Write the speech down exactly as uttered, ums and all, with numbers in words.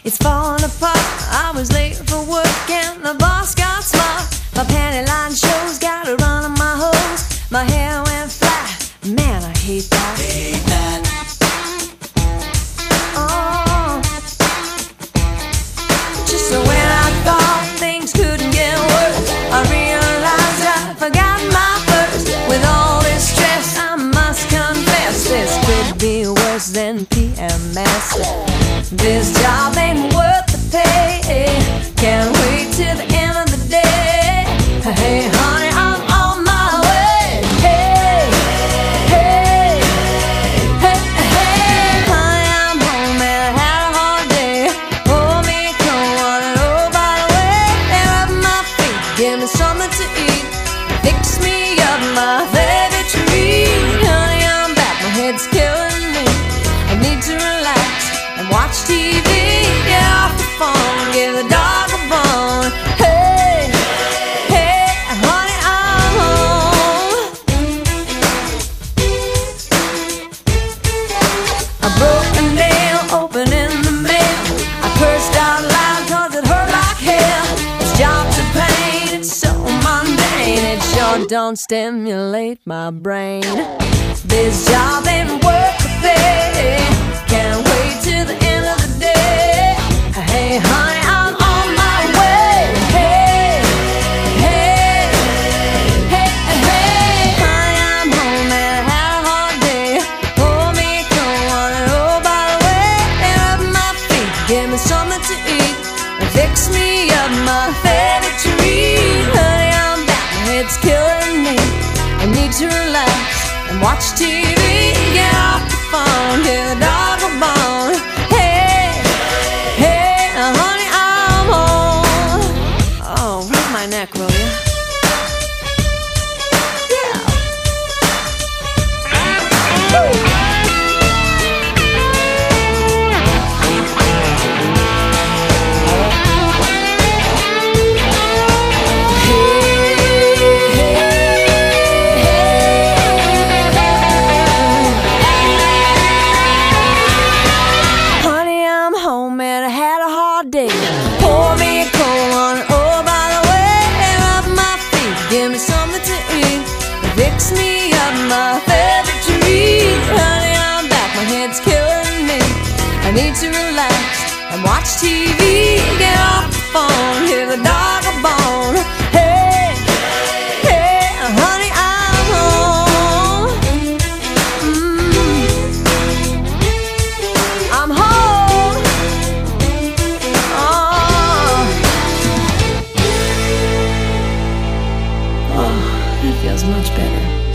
It's falling apart. I was late for work and the boss got smart. My panty line shows, got a run on my hose. My hair went flat. Man, I hate that. Hate that. Oh. Just when I thought things couldn't get worse, I realized I forgot my purse. With all this stress, I must confess, this could be worse than P M S. This job ain't worth the pay. Can't wait till the end of the day. Hey, honey, I'm on my way. Hey, hey, hey, hey. Honey, I'm home and I had a hard day. Pour me a cold one and oh, by the way, they're up my feet. Give me something to eat. Fix me up my favorite treat. Honey, I'm back. My head's killing me. I need to relax and watch T V, get off the phone, give the dog a bone. Hey, hey, honey, I'm home. A broken nail, opening the mail. I cursed out loud cause it hurt like hell. This job's a pain, it's so mundane. It sure don't stimulate my brain. This job ain't worth the pay. Can't wait till the end of the day. Hey, honey, I'm on my way. Hey, hey, hey, hey. Honey, I'm home and I had a hard day. Pour me a cold one and oh, by the way, they're up my feet. Give me something to eat and fix me up my favorite treat. Honey, I'm back. My head's killing me. I need to relax and watch T V, get off the phone, give the dog a bone. Hey, hey, honey, I'm home. Oh, rub my neck, will you? Yeah. Woo. Day. Pour me a cold one, oh, by the way, rub my feet, give me something to eat, fix me up my favorite treat. Honey, I'm back, my head's killing me. I need to relax and watch T V, get off the phone, give the dog a bone. Hey, hey, honey, I'm home. Mm. I'm home. That feels much better.